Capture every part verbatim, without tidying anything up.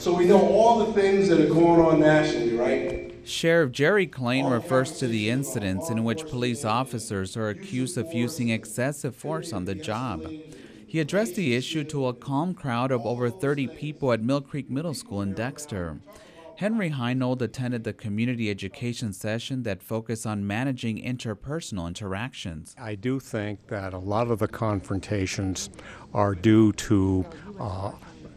So we know all the things that are going on nationally, right? Sheriff Jerry Klain refers to the incidents in which police officers are accused of using excessive force on the job. He addressed the issue to a calm crowd of over thirty people at Mill Creek Middle School in Dexter. Henry Heinold attended the community education session that focused on managing interpersonal interactions. I do think that a lot of the confrontations are due to uh,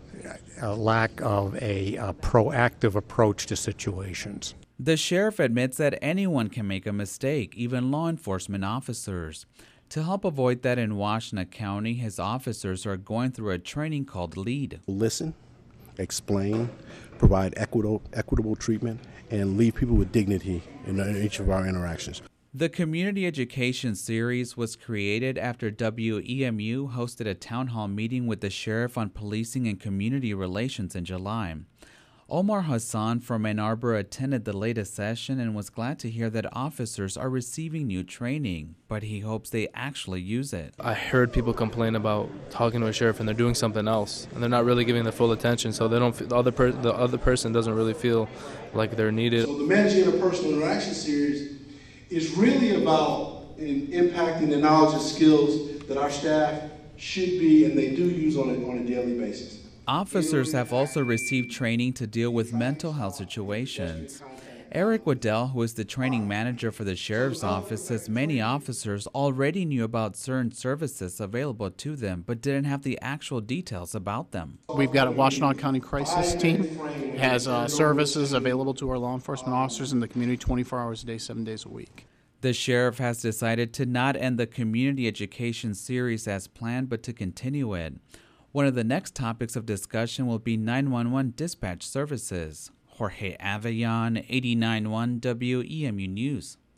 a lack of a, a proactive approach to situations. The sheriff admits that anyone can make a mistake, even law enforcement officers. To help avoid that in Washtenaw County, his officers are going through a training called LEAD. Listen, explain, provide equitable, equitable treatment, and leave people with dignity in each of our interactions. The community education series was created after W E M U hosted a town hall meeting with the sheriff on policing and community relations in July. Omar Hassan from Ann Arbor attended the latest session and was glad to hear that officers are receiving new training, but he hopes they actually use it. I heard people complain about talking to a sheriff and they're doing something else, and they're not really giving the full attention, so they don't. Feel, the other per, the other person doesn't really feel like they're needed. So the Managing Interpersonal Interaction series is really about in, impacting the knowledge and skills that our staff should be and they do use on a, on a daily basis. Officers have also received training to deal with mental health situations. Eric Waddell, who is the training manager for the sheriff's office, says many officers already knew about certain services available to them, but didn't have the actual details about them. We've got a Washtenaw County Crisis Team. It has uh, services available to our law enforcement officers in the community twenty-four hours a day, seven days a week. The sheriff has decided to not end the community education series as planned, but to continue it. One of the next topics of discussion will be nine one one dispatch services. Jorge Avellon, eighty-nine point one W E M U News.